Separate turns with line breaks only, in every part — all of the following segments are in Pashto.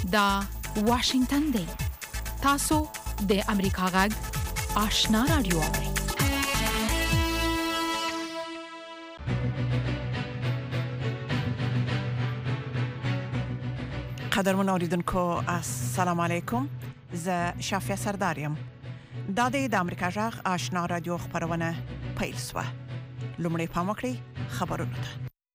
دا واشنگتن دی. تاسو د امریکا غږ آشنا رادیو.
قدرمن اوریدونکو السلام علیکم. زه شافیا سردارم. دا د امریکا غږ آشنا رادیو خبرونه پیل شوه. لومړی پام وکړئ خبرونه ته.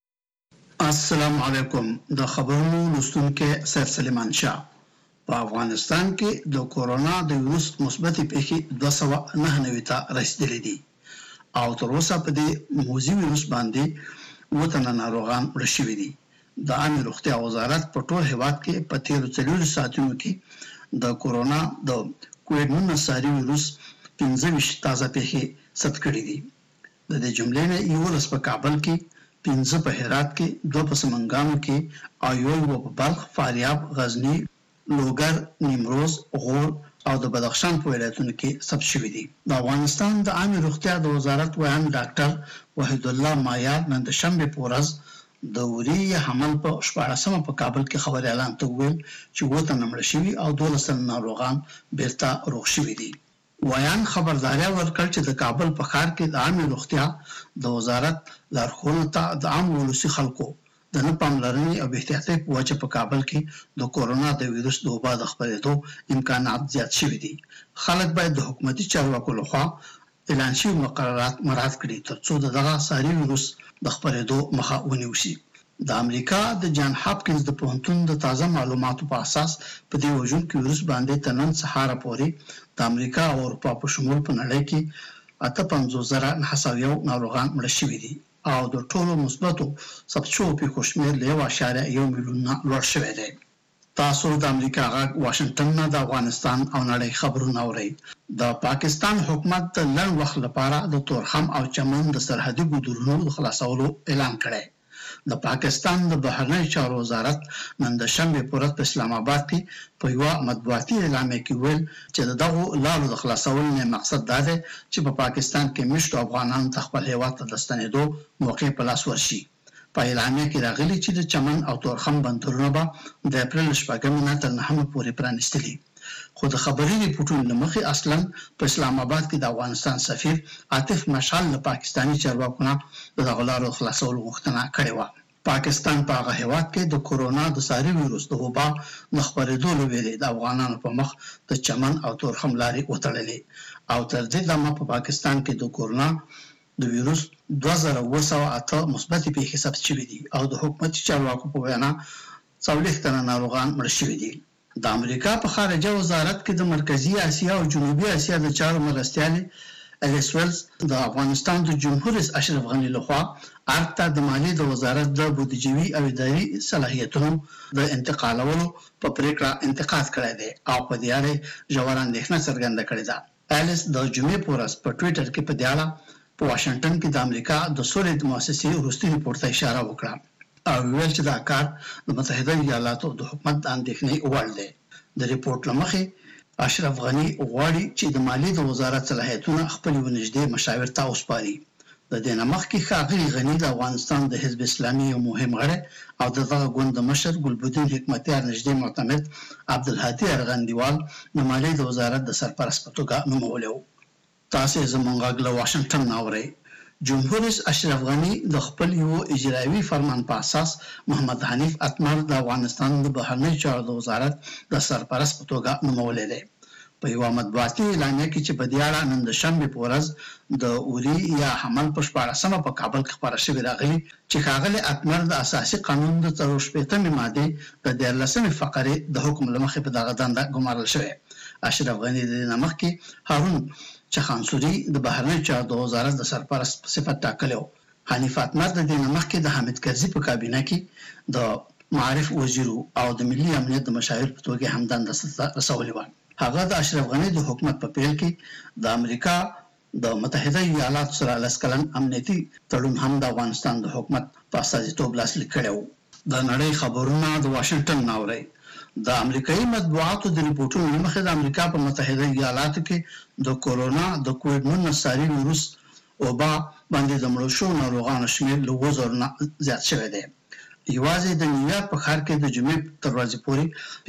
السلام علیکم. د خبرونو لوستونکو سید سلیمان شاه. په افغانستان کې د کورونا د ویروس مثبت پیښې 299 ته رسیدلې دي او تر اوسه په دې موذي ویروس باندې وطن ناروغان مړ شوي دي. د عامه روغتیا وزارت په ټول هیواد کې په 13 ساعتونو کې د کورونا د کووډ-19 ساري ویروس 15 تازه پیښې ثبت کړې دي. د دې جملې نه یو ورځ په کابل کې، 15 په هرات کې، 2 په سمنګانو کې او یو په بلخ، فاریاب، غزنی، لوګر، نیمروز، غور او د بدخشان په ولایتونو کې ثبت شوي دي. د افغانستان د عامه روغتیا د وزارت ویان ډاکټر وحید الله مایار نن د شنبه په ورځ د وری حمل په 14مه په کابل کې خبري اعلان ته ویل چې وته نمړ شوی او 12 ناروغان بیرته روغ شوي دي. ویان خبرداري ورکړ چې د کابل په ښار کې د عامه روغتیا د وزارت لارښوونو ته د عام ولسي خلکو د نه پاملرنې او احتیاطي په وجه په کابل کې د کورونا د ویروس د وبا د خپرېدو امکانات زیات شوي دي. خلک باید د حکومتي چارواکو لخوا اعلان شوي مقررات مراعات کړي ترڅو دغه ساري ویروس د خپرېدو مخه ونیول شي. د امریکا د جان هاپکینز د پوهنتون د تازه معلوماتو په اساس په دې وژونکي ویروس باندې تر نن سهار پورې د امریکا او اروپا په شمول په نړۍ کې 58,901 ناروغان مړ شوي دي او د ټولو مثبتو ثبت شویو پیښو شمېر له 1.1 میلیون نه لوړ شوی دی. تاسو د امریکا غږ واشنگټن نه د افغانستان او نړۍ خبرونه اورئ. د پاکستان حکومت د لږ وخت لپاره د تورخم او چمن د سرحدي ګودرونو د خلاصولو اعلان کړی. د پاکستان د بهرنی چارو وزارت نن د شنبه په ورځ په اسلام آباد کې په یو مطبوعاتي اعلامیه کې ویل چې دغه لارو د خلاصولو نه مقصد دا دی چې په پاکستان کې مشت افغانان خپل هیواد ته د ستنېدو موقع په لاس ورشي. په اعلامیه کې راغلي چې د چمن او تورخم بندرونه به د اپریل 9 تر 9 پورې پرانیستلي. خو د خبري ریپورتونو لمخې اصلا په اسلام آباد کې د افغانستان سفیر عاطف مشعل له پاکستاني چارواکو نه د غلارو خلاصولو غوښتنه کړې و. پاکستان په هغه هیواد کې د کورونا د ساري ویروس د وبا د خپرېدو لپاره د افغانانو په مخ د چمن او تورخم لارې وتړلې او تر دې دمه په پاکستان کې د کورونا د ویروس 2908 مثبت پیښې ثبت شوې دي او د حکومتي چارواکو په وینا 40 تنه ناروغان مړ شوي دي. د امریکا په خارجه وزارت کې د مرکزی اسیا او جنوبي اسیا د چارو مرستیال الیس ویلز د افغانستان د جمهور رئیس اشرف غنی لخوا ارته د مالی د وزارت د بودیجوي او اداري صلاحیتونو د انتقالولو په پریکړه انتقاد کړی دی او په دې اړه ژور اندېښنه څرګنده کړې ده. الیس د جمعې په ورځ په ټوئیټر کې په دې اړه په واشنگټن کې د امریکا د سولې د مؤسسې وروستي ریپورت ته اشاره وکړه او ویل چې دا کار د متحده ایالاتو د حکومت د اندېښنې وړ دی. د ریپورت لمخې اشرف غنی غواړي چې د مالی د وزارت صلاحیتونه خپل ونږدې مشاور ته وسپاري. د دې نه مخکې ښاغلي غنی د افغانستان د حزب اسلامي یو مهم غړی او د دغه ګوند د مشر ګلبدین حکمتیار نږدې معتمد عبدالهادي ارغندیوال د مالی د وزارت د سرپرست په توګه نومولی و. تاسو زموږ غږ له واشنگټن اورئ. جمهور رئیس اشرف غنی د خپل یو اجرایوي فرمان په اساس محمد حنیف اتمر د افغانستان د بهرنی چارو د وزارت د سرپرست په توګه نومولی دی. په یو مطبوعاتي اعلامیه کې چې په دې اړه نن د شنبه په ورځ د اوري یا حمل په 14مه په کابل کې خبره شوې راغلي چې ښاغلي اتمر د اساسي قانون د 14مې ماده د 14مې فقره د حکم لمخې په دغه دنده ګمارل شوی. اشرف غنی د نمخ کې هارون چخانسوري د بهرنی چارو د وزارت د سرپرست په صفت ټاکلی و. حنیف اتمر د دې نمخ کې د حامد کرزي په کابینه کې د معارف وزیر او د ملي امنیت د مشاور په توګه هم دنده رسولې و. هغه د اشرف غنی د حکومت په پیل کې د امریکا د متحده ایالاتو سره 10 کلن امنیتي تړون هم د افغانستان د حکومت په استازیتوب لاسلیک کړی و. د نړۍ خبرونه د واشنگټن نه اورئ. د امریکایي مطبوعاتو د ریپورتونو مخې د امریکا په متحده ایالاتو کې د کورونا د کووډ-19 ساري ویروس وبا باندې د مړو شوو ناروغانو شمېر له 2000 نه زیات شوی دی. یوازې د نیویارک په ښار کې د جمعې تر ورځې پورې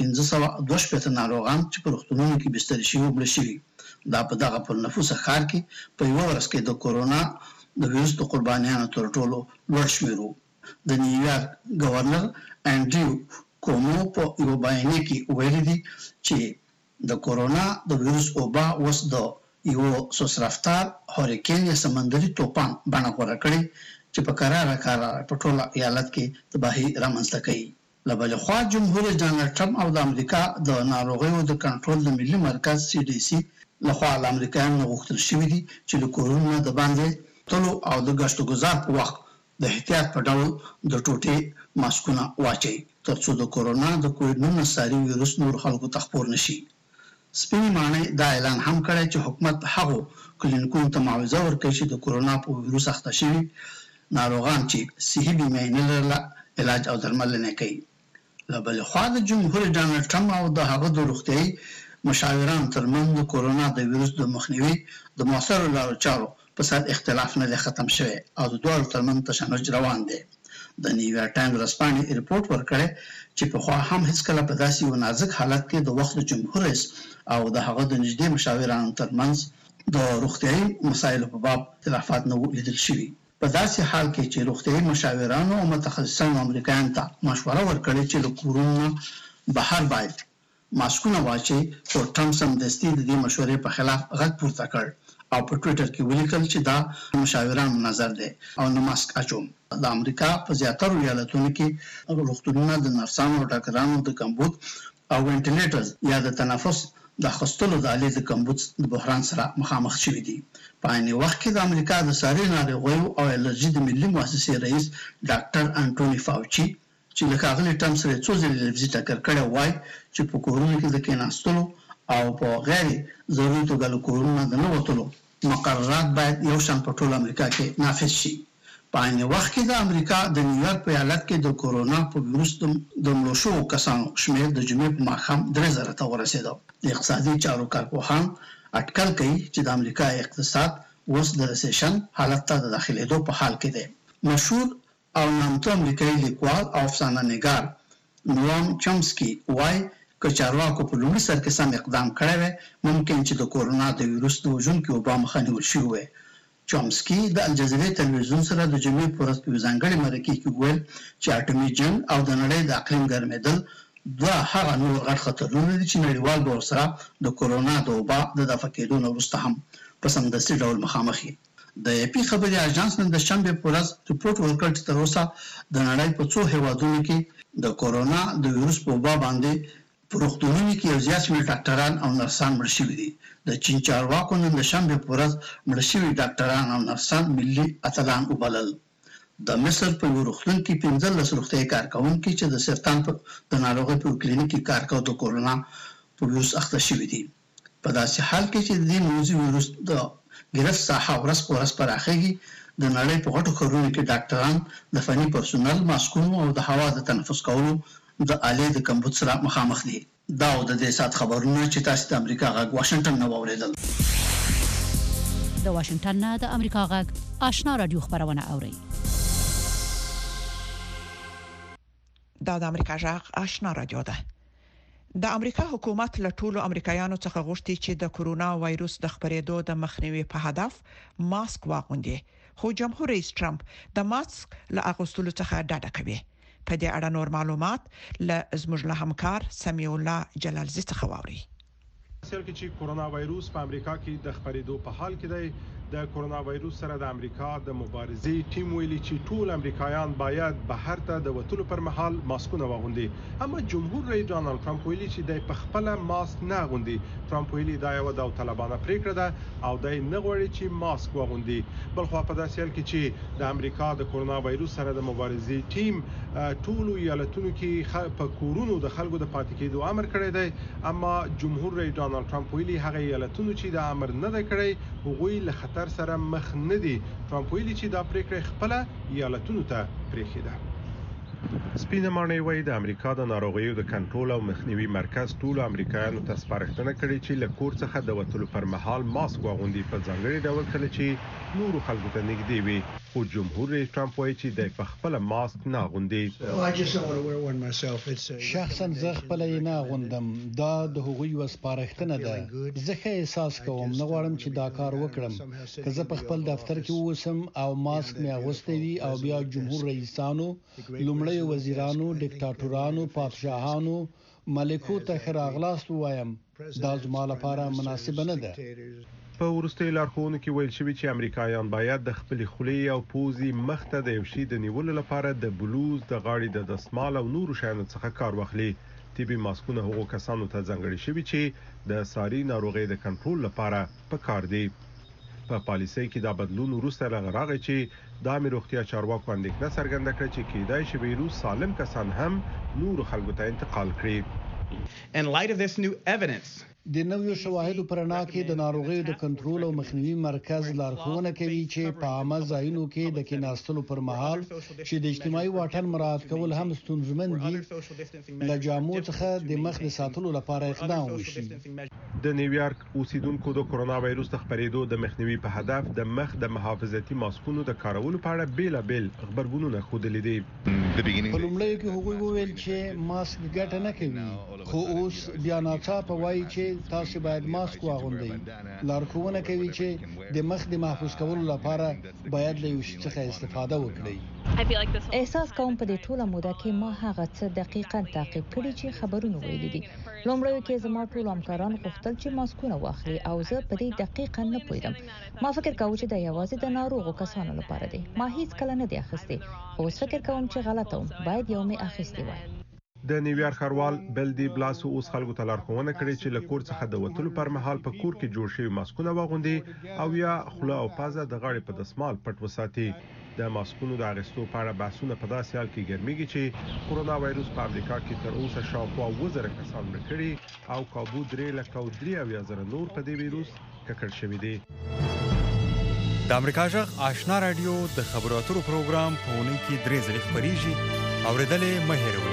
522 ناروغان چې په روغتونونو کې بستر شوي مړه شوي. دا په دغه پر نفوسه ښار کې په یوه ورځ کې د کورونا د ویروس د قربانیانو تر ټولو لوړ شمېر و. د نیویارک گورنر انډریو کومو په یو بیانیه کې ویلي دي چې د کورونا د ویروس وبا اوس د یو سوسرفتار هوریکین یا سمندري طوفان بڼه غوره کړې چې په قراره په ټوله ایالت کې تباهي رامنځته کوي. له بلې خوا جمهور رئیس ډانلډ ټرمپ او د امریکا د ناروغیو د کنټرول د ملي مرکز CDC لخوا له امریکایانو غوښتل شوي دي چې له کورونو د باندې تلو او د ګشت گذار په وخت د احتیاط په ډول د ټوټې ماسکونه واچي ترڅو د کورونا د کووډ-19 ساري ویروس نور خلکو ته خپور نشي. سپینې ماڼۍ دا اعلان هم کړی چې حکومت هغو کلینیکونو ته معاوضه ورکوي چې د کورونا په ویروس اخته شوي ناروغان چې صحي بیمه یې نه لرله علاج او درملنه کوي. له بلې خوا د جمهور رئیس ډانلډ ټرمپ او د هغه د روغتیایي مشاورانو ترمنځ د کورونا د ویروس د مخنیوي د مؤثرو لارو چارو په سر اختلاف نه دی ختم شوی او د دواړو ترمنځ تشنج روان دی. د نیویارک ټایمز ورځپاڼې ریپورټ ورکړی چې پخوا هم هیڅکله په داسې یو نازک حالت کې د وخت د جمهور رئیس او د هغه د نږدې مشاورانو ترمنځ د روغتیایي مسایلو په باب اختلافات نه وو لیدل شوي. په داسې حال کې چې روغتیایي مشاورانو او متخصصانو امریکایانو ته مشوره ورکړې چې له کورونو بهر باید ماسکونه واچي، خو ټرمپ سمدستي د دې مشورې په خلاف غږ پورته کړ او په ټویټر کې ولیکل چې دا مشاورانو نظر دی او نه ماسک اچوم. د امریکا په زیاترو ایالتونو کې روغتونونه د نرسانو او ډاکټرانو د کمبود او وینټیلیټرز یا د تنفس د اخیستلو د آلې د کمبود د بحران سره مخامخ شوي دي. په عین وخت کې د امریکا د ساري ناروغیو او الرجي د ملي مؤسسې رئیس ډاکټر انټوني فاوچي چې له ښاغلي ټرمپ سره څو ځلې لفظي ټکر کړی وایي چې په کورونو کې د کېناستلو او په غیر ضروري توګه له کورونو د نه وتلو مقررات باید یو شان په ټول امریکا کې نافذ شي. په عین وخت کې د امریکا د نیویارک په ایالت کې د کورونا په ویروس د مړو شوو کسانو شمېر د جمعې په ماښام 3000 ته ورسېده. د اقتصادي چارو کارپوهان اټکل کوي چې د امریکا اقتصاد اوس د ریسیشن حالت ته د داخلېدو په حال کې دی. مشهور او نامتو امریکایي لیکوال او افسانه نګار نوام چومسکي وایي که چارواکو په لومړي سر کې سم اقدام کړی وی ممکن چې د کورونا د ویروس د وژونکي وبا مخه نیول شوې وی. چومسکي د الجزیرې تلویزیون سره د جمعې په ورځ په یو ځانګړي مرکې کې وویل چې اټومي جنګ او د نړۍ د اقلیم ګرمېدل دا هغه نور غټ خطرونه دي چې نړیوال به ورسره د کورونا د وبا د دفع کېدو نه وروسته هم په سمدستي ډول مخامخ وي. د AP خبري اژانس نن د شنبې په ورځ رپورټ ورکړ چې تر اوسه د نړۍ په څو هیوادونو کې د کورونا د ویروس په وبا باندې په روغتونونو کې یو زیات شمېر ډاکټران او نرسان مړه شوي دي. د چین چارواکو نن د شنبې په ورځ مړه شوي ډاکټران او نرسان ملي اتلان وبلل. د مصر په یو روغتون کې 15 روغتیایي کارکوونکي چې د سرطان د ناروغۍ په کلینیک کې کار کوي د کورونا په ویروس اخته شوي دي. په داسې حال کې چې د دې موضوع ویروس د ګرفت ساحه ورځ په ورځ پراخېږي، د نړۍ په غټو ښارونو کې ډاکټران د فني پرسونل ماسکونو او د هوا د تنفس کولو د آلې د کمبود سره مخامخ دي. دا د دې سات خبرونه چې تاسو د امریکا غږ واشنگټن نه واوریدل.
د واشنگټن نه د امریکا غږ آشنا رادیو خبرونه اوري.
دا د امریکا غږ آشنا رادیو ده. د امریکا حکومت له ټولو امریکایانو څخه غوښتي چې د کورونا وایروس د خپرېدو د مخنیوي په هدف ماسک واغوندي، خو جمهور رئیس ټرمپ د ماسک له اغوستلو څخه ډډه کوي. په دې اړه نور معلومات له زموږ له همکار سمیع الله جلالزی څخه واوري.
سیل کې چې کورونا وایروس په امریکا کې د خپرېدو په حال کې دی، د کورونا وایروس سره د امریکا د مبارزې ټیم ویلي چې ټول امریکایان باید بهر ته د وتلو پر مهال ماسکونه واغوندي. اما جمهور رئیس ډانلډ ټرمپ ویلي چې د خپل ماسک نه غوندي. ټرمپ ویلي دا یو د طالبانو پریکړه ده او د نه غوړي چې ماسک واغوندي. بلخو په داسې حال کې چې د امریکا د کورونا وایروس سره د مبارزې ټیم ټول ایالتونو کې په کورونو د خلکو د پاتې کېدو امر کړی دی، اما جمهور رئیس ډانلډ ټرمپ ویلي هغه ایالتونو چې د امر نه دی کړی هغوی له خطر سره مخ نه دي. ټرمپ ویلي چې دا پریکړه خپل ایالتونو ته پریښې ده. سپینه ماڼۍ وایي د امریکا د ناروغیو د کنټرول او مخنیوي مرکز ټول امریکایانو ته سپارښتنه کړې چې له کور څخه د وتلو پر مهال ماسک واغوندي په ځانګړي ډول کله چې نورو خلکو ته نږدې وي خو جمهور رئیس ټرمپ وایي چې د خپل ماسک نه اغوندي.
شخصا زه خپل نه اغوندم، دا د هغوی وسپارښتنه ده. زه ښه احساس کوم، نه غواړم چې دا کار وکړم. که زه په خپل دفتر کې اوسم او ماسک مې اغوستی وي او بیا جمهور رئیسانو، لومړی وزیرانو، ډیکټاتورانو، پادشاهانو، ملکو ته ښه راغلاست وایم، دا زما لپاره مناسبه نه ده.
په وروستي لارښوونو کې ویل شوی چې امریکایان باید د خپل خولې او پوزي مخ ته د یو شي د نیولو لپاره د بلوز، د غاړې د دستمال او نورو شیانو څخه کار واخلي. طبي ماسکونه هغو کسانو ته ځانګړي شوي چې د ساري ناروغۍ د کنټرول لپاره پکار دي. په پالیسۍ کې دا بدلون وروسته راغی چې د امیر روغتیا چارواکو اندېښنه څرګنده کړه چې کېدای شي ویروس سالم کسان هم نورو خلکو ته انتقال کړي.
In light of this new evidence,
د نویو شواهدو پر انا کې د ناروغیو د کنټرول او مخنیوي مرکز لارښوونه کوي چې په عامه ځایونو کې د کېناستلو پر مهال چې د اجتماعي واټن مراعات کول هم ستونزمن دي، له جامو څخه د مخ د ساتلو لپاره اقدام وشي.
د نیویارک اوسیدونکو د کرونا وایروس د خپرېدو د مخنیوي په هدف د مخ د محافظتي ماسکونو د کارولو په اړه بیلابیل خبرګونونه ښودلي دي.
په لومړیو کې هغوی وویل چې ماسک ګټه نه کوي، خو اوس بیا ناڅاپه وایي چې تاسو باید ماسک واغوندئ. لارښوونه کوي چې د مخ د محفوظ کولو لپاره باید له یو شي څخه استفاده وکړئ.
احساس کوم په دې ټوله موده کې ما هغه څه دقیقاً تعقیب کړي چې خبرونه ویلي دي. لومړیو کې زما ټول همکاران غوښتل چې ماسکونه واخلي او زه په دې دقیقاً نه پوهیدم. ما فکر کاوه چې دا یوازې د ناروغو کسانو لپاره دی. ما هیڅ کله نه دی اخیستی، خو فکر کوم چې غلطه وم، باید یو مې اخیستی وای.
د نیویارک ښاروال بل دی بلاسو اوس خلکو ته لارښوونه کړې چې له کور څخه د وتلو پر مهال په کور کې جوړ شوي ماسکونه واغوندي او یا خوله او پزه د غاړې په دستمال پټ وساتي. د ماسکونو د اغوستو په اړه بحثونه په داسې حال کې ګرمیږي چې کرونا وایروس په امریکا کې تر اوسه شاوخوا 2000 کسان مړه کړي او کابو 3,03,000 نور په دې وایروس ککړ شوي دي.
د امریکا جغ آشنا رادیو د خبرو اترو پروګرام په اونۍ کې 3 ځله خبريږي. اوریدلې مه هېروئ.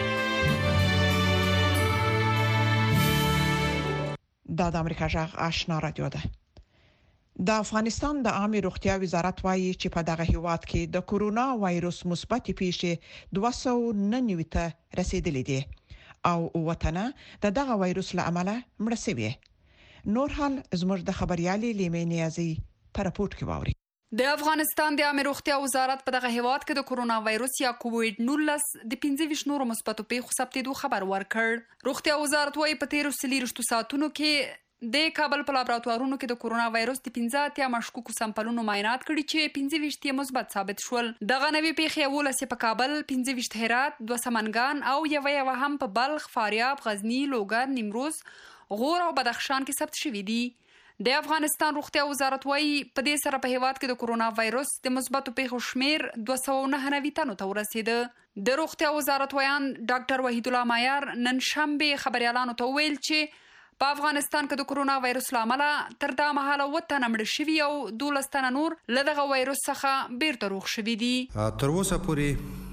دا د امریکا جغ آشنا رادیو ده. د افغانستان د عامه روغتیا وزارت وایي چې په دغه هیواد کې د کورونا وایروس مثبت پیښې 299 ته رسیدلې دي او وطنه دغه وایروس له امله مړه شوی. نور حال زموږ د خبريالي لیمې نیازي پر راپورټ کې واوري.
د افغانستان د عامه روغتیا وزارت په دغه هیواد کې د کورونا وایروس یا کووډ-19 د 25 نورو مثبتو پیښو ثبتېدو خبر ورکړ. روغتیا وزارت وايي په 13 ساعتونو کې د کابل په لابراتوارونو کې د کورونا وایروس د 15 مشکوکو سمپلونو معاینات کړي چې 25 مثبت ثابت شول. دغه نوې پیښې 18 په کابل، 25 هرات، 2 سمنګان او یو هم په بلخ، فاریاب، غزنی، لوګر، نیمروز، غور او بدخشان کې ثبت شوي دي. د افغانستان روغتیا وزارت وايي په دې سره په هیواد کې د کورونا وایروس د مثبتو پیښو شمیر 299 تنو ته ورسېده. د روغتیا وزارت وایان ډاکټر وحید الله مایار نن شنبه خبريالانو ته ویل چې په افغانستان کې د کورونا وایروس لامل تر دا مهاله 7 تنه مړه شوي او 12 تنه نور له دغه وایروس څخه بیرته روغ شوي دي.
تر اوسه پورې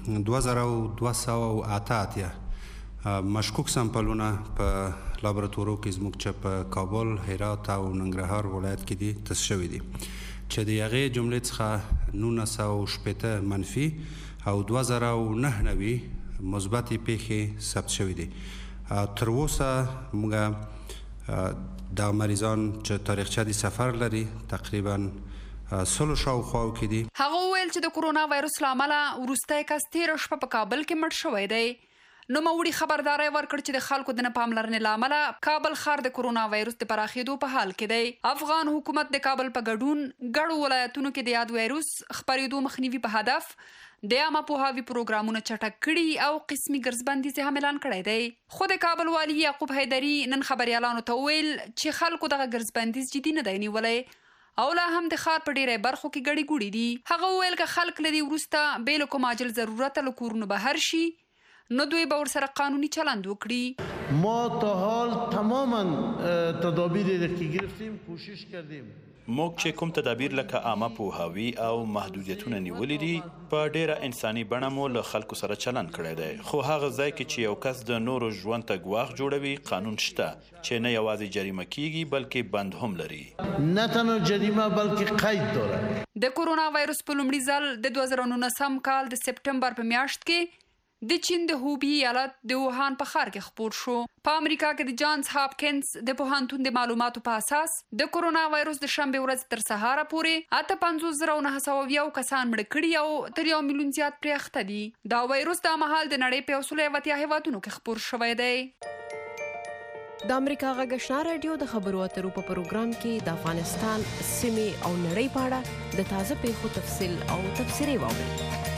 2288 مشکوک سمپلونه په لابراتوارو کې زموږ چې په کابل، هرات او ننګرهار ولایت کې دي تست شوي دي چې د هغې جملې څخه 1980 منفي او 2099 مثبتې پیښې ثبت شوي دي. تر اوسه موږ د مریضان چې تاریخچه د سفر لري تقریبا 100 شاوخوا کې دي.
هغه ویل چې د کورونا وایروس لامل وروستی کس 13 شپه په کابل کې مړ شوی دی. نو موري خبرداري ورکړ چې د خلکو د نه پاملرنې لامل کابل ښار د کورونا وایروس د پراخېدو په حال کې دی. افغان حکومت د کابل په ګډون ګڼو ولایتونو کې د یاد وایروس خپرېدو مخنیوي په هدف د عامه پوهاوي پروګرامونه چټک کړي او قسمي ګرځبندي هم اعلان کړی دی. خو د کابل والي یعقوب حیدري نن خبريالانو ته ویل چې خلکو دغه ګرځبندي جدي نه دی نیولې او لا هم د ښار په ډیری برخو کې ګړې ګوړې دي. هغه ویل که خلک لدی ورسته بیل کوم عاجل ضرورت له کورونو بهر شي نو دوی به ورسره قانوني چلند وکړي.
ما تا حال تماما تدابیر که گرفتیم کوشش کردیم موږ چې کوم تدابیر لکه عامه پوهاوی او محدودیتونه نیولې دي په ډیره انساني بڼه مو له خلکو سره چلند کړی دی، خو هغه ځای کې چې یو کس د نورو ژوند ته ګواښ جوړوي قانون شته چې نه یوازې جریمه کیږي بلکې بند هم لري.
نه تنها جریمه بلکې قید داره.
د کورونا وایروس په لومړي ځل د 2019 کال د سپټمبر په میاشت کې د چین د هوبی ایالت د ووهان په ښار کې خپور شو. په امریکا کې د جانز هاپکینز د پوهنتون د معلوماتو په اساس د کورونا وایروس د شنبه ورځ تر سهار پورې 58,990 کسان مړ کړي او تر 1 میلیون زیات پرې اخته دي. دا وایروس د مهال د نړۍ په 180 هیوادونو کې خپور شوی دی.
د امریکا غږ آشنا رادیو د خبرو اترو په پروګرام کې د افغانستان سیمې او نړۍ په اړه د تازه پیښو تفصیل او تبصرې واورئ.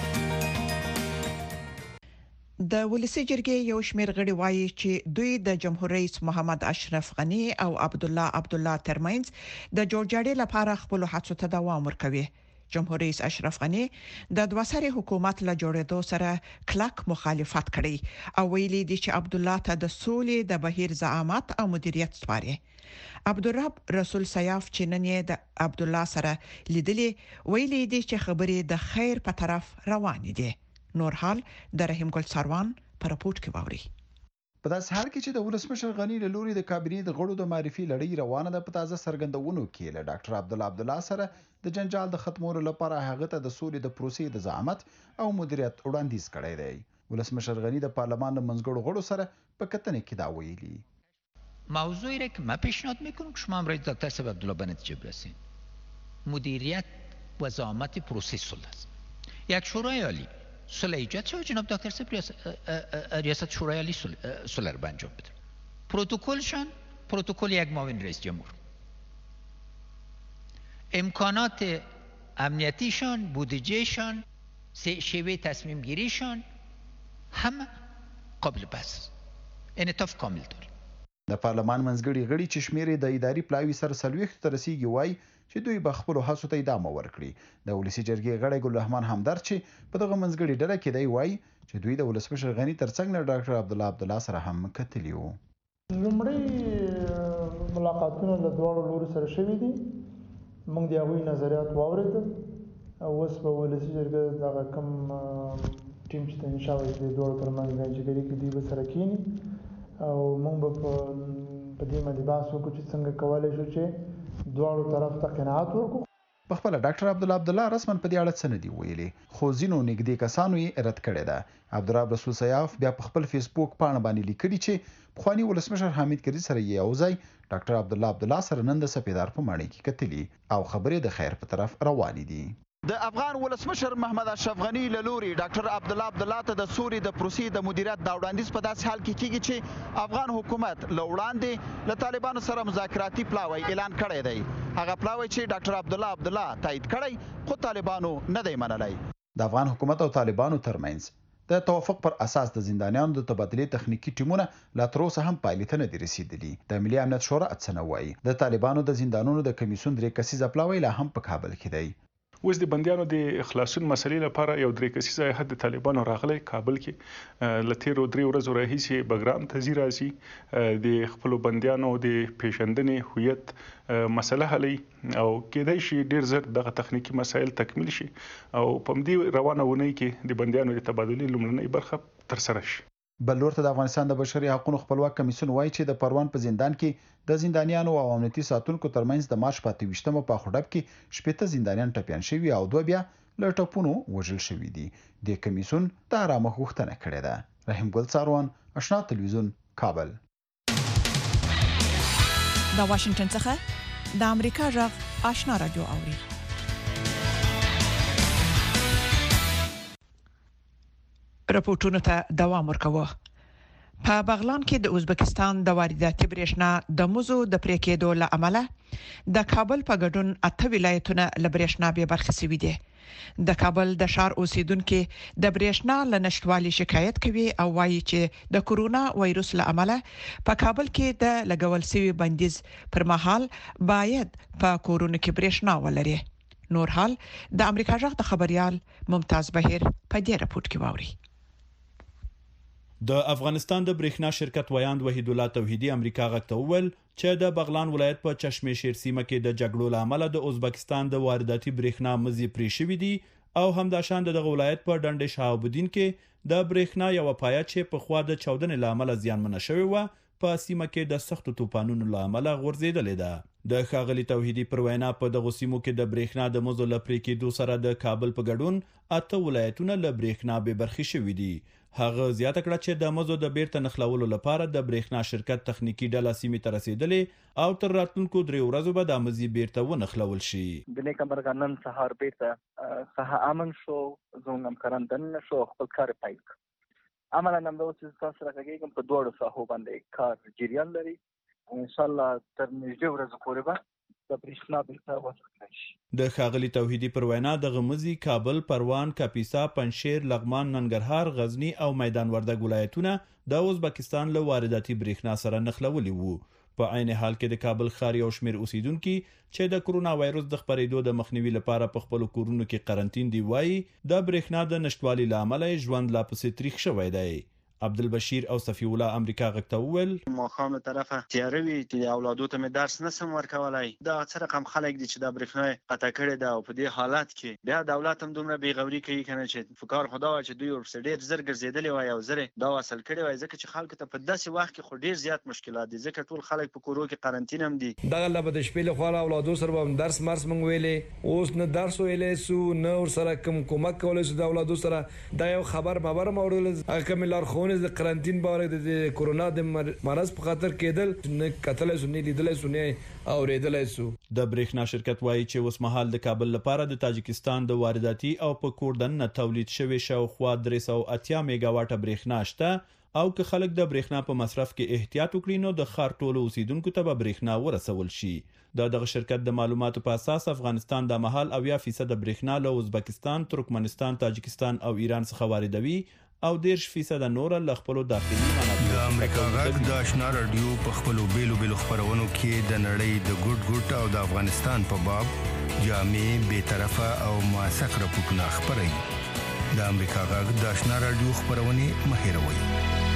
د ولسی جرګې یو شمېر غړي وایي چې دوی د جمهور رئیس محمد اشرف غنی او عبدالله ترمنځ د جوړجاړي لپاره خپل هڅو ته دوام ورکوي. جمهور رئیس اشرف غنی د دوسري حکومت له جوړېدو سره کلک مخالفت کړی او ویلي دي چې عبدالله ته د سولې د بهیر زعامت او مدیریت سپاري. عبدالرب رسول سیاف چې نن یې د عبدالله سره لیدلې ویلي دي چې خبرې د خیر په طرف روان دي. نور حال د رحیم ګل سروان په راپورټ کې واوري.
په داس حال کې چې د ولسمشر غنی له لوري د کابینې د غړو د معرفي لړۍ روانه ده، په تازه څرګندونو کې له ډاکټر عبدالله سره د جنجال د ختمولو لپاره هغه ته د سولې د پروسې د زعامت او مدیریت وړاندیز کړی دی. ولسمشر غنی د پارلمان د منځګړو غړو سره په کتنې کې دا ویلي.
موضوعی را که من پیشنهاد میکنم که شما امروز دکتر صاحب عبدالله به نتیجه برسید. مدیریت و زعامت پروسه صلح است. یک شورای عالی صلح ایجاد شد، جناب دکتر صاحب ریاست شورای عالی صلح رو انجام بده. پروتکل یک معاون رئیس جمهور، امکانات امنیتیشان، بودجهشان، شیوه تصمیم گیریشان همه قابل بحث، انعطاف کامل داره.
د پارلمان منځګړي غړي چې شمیر د اداري پلاوي سره 40 تر رسیدي وای چې دوی به خپل هڅو ته ادامه ورکړي. د ولسی جرګې غړي ګل رحمان همدرد چې په دغه منځګړي ډله کې دی وای چې دوی د ولسمشر غنی ترڅنګ د ډاکټر عبدالله سره هم کتلی وو.
لومړی ملاقاتونه له دواړو لوري سره شوي دي، موږ د هغوی نظریات واورېدل او اوس په ولسی جرګې دغه کوم ټیم چې ان شاء الله د دوړو ترمنځ غونډه کې دوی به سره کینی او موږ په دې باندې بحث وکړو چې څنګه کولای شو چې دواړو طرف ته قناعت ورکړو.
په خپل ډاکټر عبدالله رسمن په دې اړه څه نه دی ویلي، خو ځینو نږدې کسانو یې رد کړی ده. عبدالرب رسول سیاف بیا په خپل فیسبوک باندې لیکلي چې پخوانی ولسمشر حامد کرزي سره یې اوځي ډاکټر عبدالله سره نن د سپیدار په ماڼۍ کې کتلی او خبرې د خیر په طرف روانې دي. د افغان ولسمشر محمد اشرف غنی له لوري ډاکټر عبدالله ته د سوري د پروسې د مدیریت دا وړاندیز په داسې حال کې کیږي چې افغان حکومت له وړاندې له طالبانو سره مذاکراتي پلاوی اعلان کړی دی. هغه پلاوی چې ډاکټر عبدالله تایید کړی خو طالبانو نه دی منلی. د افغان حکومت او طالبانو ترمنځ د توافق پر اساس د زندانیانو د تبادلې تخنیکی ټیمونه لا تر اوسه هم پایلې ته نه دي رسیدلي. د ملي امنیت شورا څنګه وایي د طالبانو د زندانونو د کمیسیون 3 کسیزه پلاوی لا هم په کابل کې دی.
اوس د بندیانو د خلاصون مسلې لپاره یو 3 کسیزه هیئت د طالبانو راغلی کابل کې لتیرو 3 ورځې راهیسې بګرام ته راځي د خپل بندیانو د پیژندنې هویت مسله حلي او کېدای شي ډیر زر دغه تخنیکی مسایل تکمیل شي او په دې روانه ونی کې د بندیانو د تبادلې لومړنۍ برخه تر سره شي.
بل ورته د افغانستان د بشري حقوقو خپلواک کمیسیون وایي چې د پروان په زندان کې د زندانیانو او امنیتي ساتونکو ترمنځ د مارچ 28مه په خډب کې 18 زندانیان ټپيان شوي او 2 بیا له ټپونو وژل شوي دي. د کمیسیون د آرامه غوښتنه کړې ده. رحیم ګل ساروان، آشنا تلویزیون، کابل.
د واشنگټن څخه د امریکا غږ آشنا رادیو اوري. رپورټونو ته دوام ورکوه. په بغلان کې د ازبکستان د وارداتي برېښنا د مزو د پرې کېدو له امله د کابل په ګډون 8 ولایتونه له برېښنا به برخه سوي دي. د کابل د شهر اوسیدونکو د برېښنا له نشټوالي شکایت کوي او وایي چې د کورونا وایروس له امله په کابل کې د لګول شوی بندیز پر مهال باید په کورونو کې برېښنا ولري. نور حال د امریکا غږ د خبريال ممتاز بهیر په دې راپورټ کې واوري.
د افغانستان د برېښنا شرکت ویاند وحید الله توحیدی امریکا غږ ته وویل چې د بغلان ولایت په چشمه شیر سیمه کې د جګړو له امله د ازبکستان د وارداتي برېښنا مزي پرې شوې دي او همداشان د ولایت په ډنډ شهابالدین کې د برېښنا یو پایه چې په خوا د چاودنې له امله زیانمنه شوې و په سیمه کې د سختو طوفانونو له امله غورځېدلې ده د ښاغلي توحیدی پر وینا په دغه سیمو کې د برېښنا د مزو لپاره کېدو سره د کابل په ګډون 8 ولایتونه له برېښنا به برخې شوې دي هغه زیاته کړه چې د مزو د بیرته نخلولو لپاره د برېښنا شرکت تخنیکی ډله سیمې ته رسیدلې او تر راتلونکو 3 ورځې به د مزي بیرته ونخلول شي
د نیکمرغه نن سهار بیرته صحه امن شو زموږ همکاران شو خپل کار پیل عملا هم د اوس تاسو راغېږم په دوړو ساحو باندې کار جریان لري ان شاء الله تر نږدې ورځې پورې به د برېښنا بیرته وساتل شي
د ښاغلي توحیدی پر وینا د غمزي کابل پروان کاپیسا پنشیر لغمان ننګرهار غزنی او میدان وردګ ولایتونه د ازبکستان له وارداتي برېښنا سره نښلولي وو په عین حال کې د کابل ښار یو شمېر اوسیدونکو چې د کرونا وایروس د خپرېدو د مخنیوي لپاره په خپل کورونو کې قرنټین دی وایي د برېښنا د نشټوالي لامل ژوند لا پسې تاریخ شوی دی عبدالبشیر او صفی الله امریکا غږ ته وویل
ما خام طرفه تیاروي چې اولادو ته مې درس نسم ورکولای دا څه رقم خلک دي چې د برېښنا قطع کړي دا او په دې حالت کې بیا دولت هم دومره بیغوري کوي کنه چې فکر خدا چې دوی ورسره ډیر زر ګرځیدلی وای او زره دا وصل کړي وای ځکه چې خلکو ته په داسې وخت کې خو ډیر زیات مشکلات دي ځکه ټول خلک په کورو کې قرنټین هم دي
دا له بده شپې له خاله اولادو سره هم درس مرس مونږ ویلې اوس نه درس ویلې سو نه ور سره کومک کولای سو د اولادو سره دا یو خبر مورل کوم لارښوونې د قرنټین د کورونا د مرض په خاطر کېدل نه کتل سو نه لیدل سو نه اوریدل سو
د برېښنا شرکت وایي چې اوس مهال د کابل لپاره د تاجکستان د وارداتي او په کوردن نه تولید شوی شاوخوا 380 میگا واټه برېښنا شته او که خلک د برېښنا په مصرف کې احتیاط وکړي نو د ښار ټولو اوسیدونکو ته به برېښنا ورسول شي دغه شرکت د معلوماتو په اساس افغانستان د مهال 80% برېښنا له ازبکستان ترکمنستان تاجکستان او ایران څخه واردوي او 10% نور له خپل داخلي منابعو
د امریکا غږ د آشنا رادیو په خپل بیلو خبرونو کې د نړۍ د ګډ او د افغانستان په باب جامع به طرفه او موثق راپورټونه خبري د امریکا غږ د آشنا رادیو خبرونه مهیروي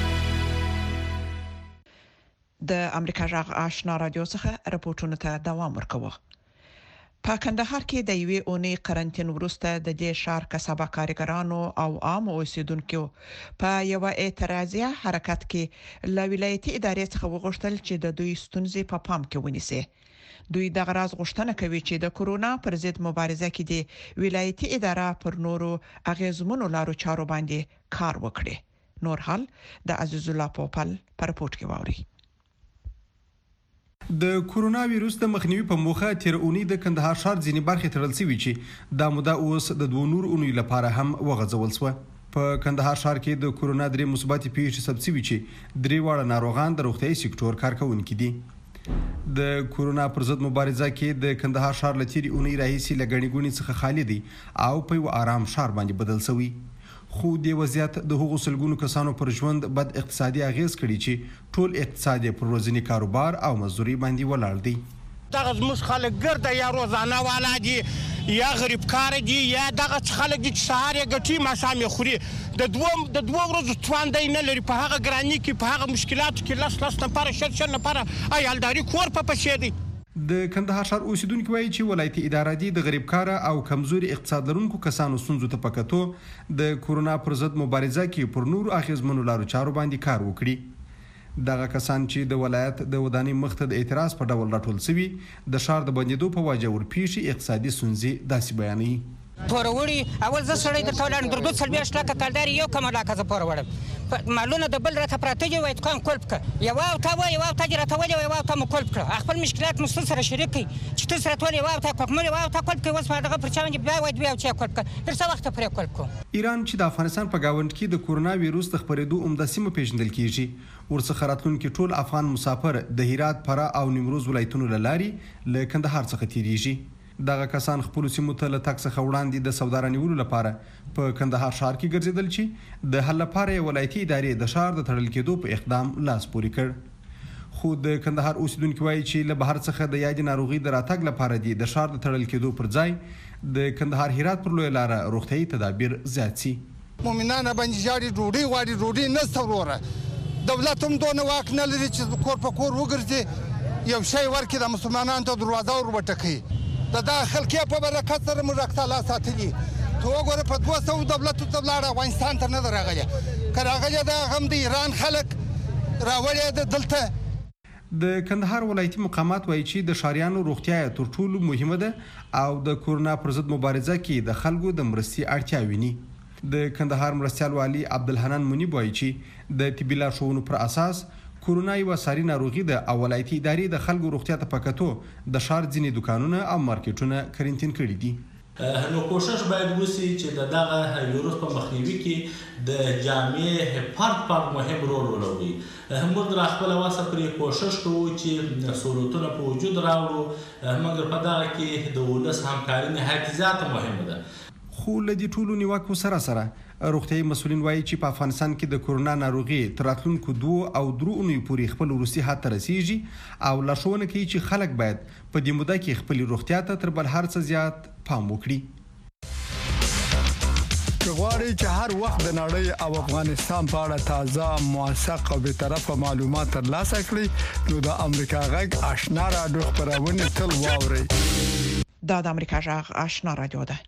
د امریکا غږ آشنا رادیو څخه راپورټونه ته دوام ورکوي په کندهار کې د یوې اونۍ قرنټین وروسته د دې ښار کسبه کارګرانو او عام اوسیدونکو په یو اعتراضي حرکت کې له ولایتي ادارې څخه وغوښتل چې د دوی ستونزې په پام کې ونیسي دوی د غراض غوښتنه کوي چې د کورونا پر ضد مبارزه کې د ولایتي اداره پر نورو اغیزمنو لارو چارو باندې کار وکړي نور حال د عزیز الله پوپل پر رپورت کې واوري
د کورونا وایروس د مخنیوي په موخه تیر اونۍ د کندهار ښار ځینې برخې تړل شوې چې د موده اوس د دوه نور اونۍ لپاره هم وغځول شو په کندهار ښار کې د کورونا درې مثبت پیښې ثبت شوې چې درې واړه ناروغان د روغتیايي سکتور کارکونکي دي د کورونا پر ضد مبارزه کې د کندهار ښار لتیری اونۍ راهیسي لګړنی ګونی څخه خالي دي او په یو آرام ښار باندې بدل شوی خو د وضعیت د هغو سلګونو کسانو پر ژوند بد اقتصادي اغیز کړي چې ټول اقتصاد پر ورځنی کاروبار او مزدوري باندې ولاړ دي
دغه زموږ خلک ګرده یا روزانه والا دي یا غریب کار دي یا دغه خلک دي چې سهار یې ګټي ماښام یې خوري د دوه ورځو توان دی نه لري په هغه ګراني کې په هغه مشکلاتو کې لس نفره شل نفره عیالداري کور په پسې دی
د کندهار ښار اوسیدونکو وایي چې ولایتي اداره دي د غریب کار او کمزوري اقتصاد لرونکو کسانو ستونزو ته پکتو د کورونا پر ضد مبارزه کې پر نور اغیزمنو لارو چارو باندې کار وکړي دغه کسان چې د ولایت د ودانۍ مخته د اعتراض په ډول راټول شوي د ښار د بندیدو په وجه ورپېښې اقتصادي ستونزې داسې بیانوي
پوروړي اول زه سړی د ټولان درګو سلبیاش لکه کالداري یو کومه لاکه زه پوروړم مالونه د بل راته پراته دي وای دکان کولپ کړه یو او تا وای یو او تا راته وای یو او تا مو کولپ کړه خپل مشکلات مو سره شریک کړي چې تاسو راته وای یو او تا کوم یو او تا کولپ کړي اوس ما دغه پر چا باندې بیا وای بیا چې کولپ کړه تر څو وخت پرې کولپ کړه
ایران چې د افغانستان په گاوند کې د کورونا وایروس د خپرېدو عمده سیمه پیژندل کیږي ورڅخه راتلونکي ټول افغان مسافر د هرات فرا او نیمروز ولایتونو لاري له کندهار څخه تیریږي دغه کسان خپل سیمو ته له تک څخه وړاندې د سودارانیولو لپاره په کندهار ښار کې ګرځیدل چې د حل لپاره ولایتي ادارې د ښار د تړل کېدو په اقدام لاس پورې کړ خو د کندهار اوسیدونکو وایي چې له بهر څخه د یادې ناروغي د راتګ لپاره د ښار د تړل کېدو پر ځای د کندهار هرات پر لوی لار روغتيایي تدابیر زیات شي
مؤمنان باندې جاړي ډوډۍ غواړي ډوډۍ نشته وروره دولت هم دونه واک نه لري چې کور په کور وګرځي یو شی ورکړي د مسلمانانو ته دروازه ور وټکوي د دا خلکې په برکت سره موږ رکته لا ساتلي ته وګوره په 200 دولتو ته ولاړ افغانستان ته نه ده راغلی که راغلی ده هم د ایران خلک راوړی ده دلته
د کندهار ولایتي مقامات وایي چې د ښاریانو روغتیا تر ټولو مهمه ده او د کورونا پر ضد مبارزه کې د خلکو د مرستې اړتیا ویني د کندهار مرستیال والي عبدالحنان منیب وایي چې د طبي لارښوونو پر اساس کورونا یوه ساري ناروغي ده او ولایتي ادارې د خلکو روغتیا ته په کتو د ښار ځینې دوکانونه او مارکیټونه کرنټین کړي دي
نو کوشش باید وسی چې دغه ویروس په مخنیوي کې د جامع فرد مهم رول ولوبي موږ د خپل واسه پرې کوشش کوو چې سہولتونه په وجود راوړو مګر په دغه کې د ولس همکاري نهایت زیاته مهمه ده
خو له دې ټولو نیوکو سره روغتیايي مسؤلین وایي چې په افغانستان کې د کورونا ناروغي تر راتلونکو 2 او 3 اونیو پورې خپل وروستي حد ته رسیږي او لارښوونه کوي چې خلک باید په دې موده کې خپل روغتیا ته تر بل هر څه زیات پام وکړي
غواړي چې هر وخت د نړۍ او افغانستان په اړه تازه موثق او بیطرفه معلومات ترلاسه کړي نو د امریکا غږ آشنا رادیو خبرونه تل واوري
دا د امریکا غږ آشنا رادیو ده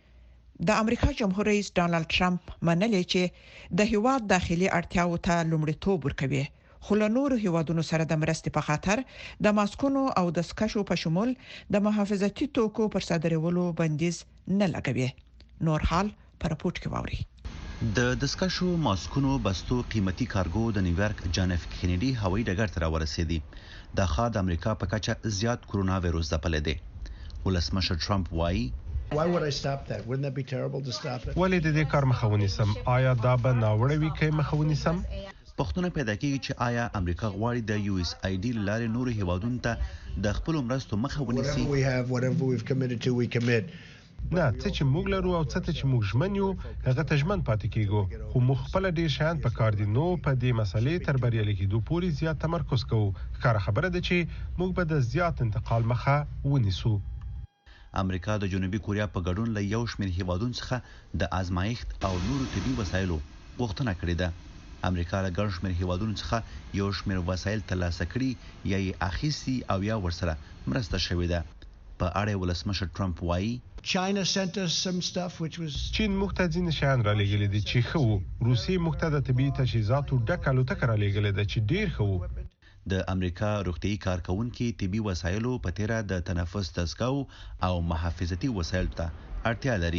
د امریکا جمهور رئیس ډانلډ ټرمپ منلي چې د هیواد داخلي اړتیاو ته لومړیتوب ورکوي خو له نورو هیوادونو سره د مرستې په خاطر د ماسکونو او د سکشو په شمول د محافظتي توکو پر صادرولو بندیز نه لګوي نور حال پر راپورټ کې واوري
د دسکشو ماسکونو بستو قیمتي کارګو د نیویارک جان اف کینیډي هوایي ډګر ته راورسېدي د خاد امریکا په کچه زیات کورونا وایروس ځپلې دي ولسمشر ټرمپ وایي
Why would I stop that? Wouldn't that be terrible to stop it?
ولې د دې کار مخه ونیسم آیا دا به ناوړه وي که مخه ونیسم
پښتون پیدا کیږي چې آیا امریکا غواړي د یو اس ای ډی لارې نور هیوادونو ته د خپل مرستو مخه ونیسي
whatever we've committed to we commit
نه څه چې موږ لرو او څه چې موږ ژمن یو هغه ته ژمن پاتې کیږو خو موږ خپل ډیر شیان په کار دي نو په دې مسلې تر بریالي کېدو پورې زیات تمرکز کوو ښکاره خبره ده چې موږ به د زیات انتقال مخه ونیسو
امریکا د جنوبي کوریا په ګډون له یو شمېر هیوادونو څخه د آزمایښت او نورو طبي وسایلو غوښتنه کړې ده امریکا له ګڼ شمېر هیوادونو څخه یو شمېر وسایل ترلاسه کړي یا یې اخیستي او یا ورسره مرسته شوې ده په اړه ولسمشر ټرمپ وایي
China sent us some stuff which was
چین موږ ته ځینې شیان را لېږلي دي چې ښه وو روسیې موږ ته د طبي تجهیزاتو ډک الوتکه را لېږلې ده چې ډېر ښه وو
د امریکا روغتیايي کارکونکو طبي وسایلو په تیره د تنفس دستګاو او محافظتي وسایلو ته اړتیا لري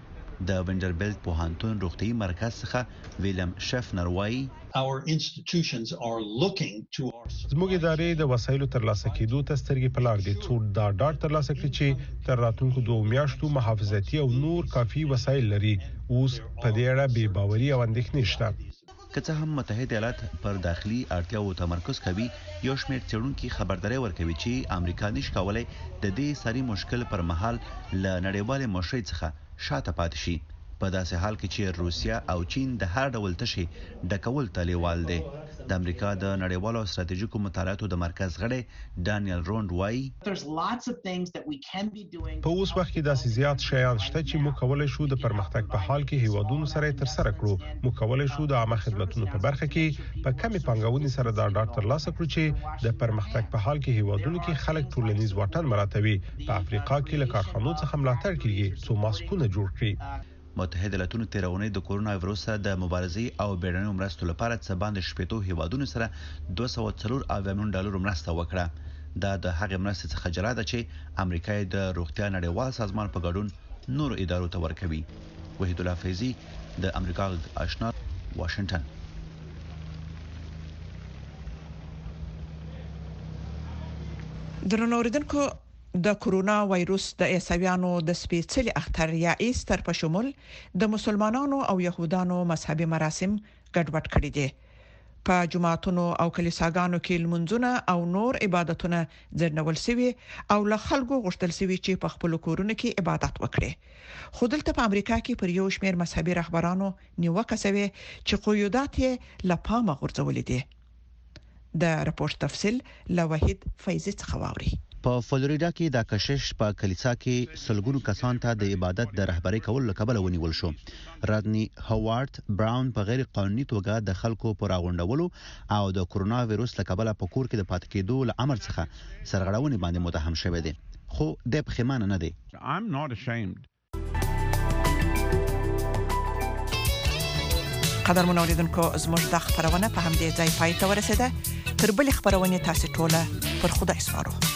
د وینډربلټ پوهنتون روغتیايي مرکز څخه ویلیم شفنر وایي
Our institutions are looking to our
زموږ ادارې د وسایلو ترلاسه کېدو ته سترګې په لار دي څو دا ډاډ ترلاسه کړي چې تر راتلونکو 2 میاشتو محافظتي او نور کافي وسایل لري اوس په دې اړه بې باوري او اندېښنې شته
که څه هم متحده ایالات پر داخلي اړتیاو تمرکز کوي یو شمېر څېړونکي خبرداری ورکوي چې امریکا نشي کولای د دې ساري مشکل پر مهال له نړیوالې مشرۍ څخه شاته پاتې شي په داسې حال کې چې روسیا او چین د هر ډول تشي ډکول ته لیوال دي د امریکا د نړیوالو ستراتیژیکو مطالعاتو د مرکز غړی ډانیل روند وایي
په اوس وخت کې داسې زیات شیان شته چې موږ کولای شو د پرمختګ په حال کې هیوادونو سره ترسره کړو موږ کولای شو د عامه خدماتو په برخه کې په کمې پانګونې سره دا ډاټ ترلاسه کړو چې د پرمختګ په حال کې هیوادونو کې خلک ټولنیز واټن مراتبي په افریقا کې له کارخانو څخه ملاتړ کیږي څو ماسکونه جوړ کړي
متحده ایالاتونو تیرونې د کورونا وایروس د مبارزې او بیړنیو مرستو لپاره څه باندې شپېتو هیوادونو سره $204 میلیون مرسته وکړه دا د هغې مرستې څخه جلا ده چې امریکا د روغتیا نړیوال سازمان په ګډون نورو ادارو ته ورکوي وحید الله فیضي د امریکا آشنا واشنگټن
درنو اوریدونکو د کورونا وایروس د عیسویانو د سپېڅلي اختر یا ایستر په شمول د مسلمانانو او يهودانو مذهبي مراسم ګډوډ کړي دي په جماعتونو او کلیساګانو کې لمونځونه او نور عبادتونه ځنډول شوي او له خلکو غوښتل شوي چې په خپل کورونو کې عبادت وکړي خو دلته په امریکا کې پر یو شمېر مذهبي رهبرانو نیوکه شوی چې قیودات یې له پامه غورځولې دي د راپور تفصیل له وحید فیضي څخه واوري
په فلوریډا کې د کشش په کلیسا کې سلګونو کسان ته د عبادت د رهبری کولو لپاره ونیول شو. رادنی هاوارد براون په غیر قانوني توګه د خلکو پر راغونډولو او د کورونا وایروس لپاره په کور کې د پاتې کېدو له امر څخه سرغړونې باندې متهم شوی دی. خو د پښیمانه نه دی.
I'm not ashamed.
قدر منوریدونکو زموږ د خبرونه په همدې ځای پای ته ورسیده. تر بلې خبرونه تاسو ټوله پر خدای سپارو.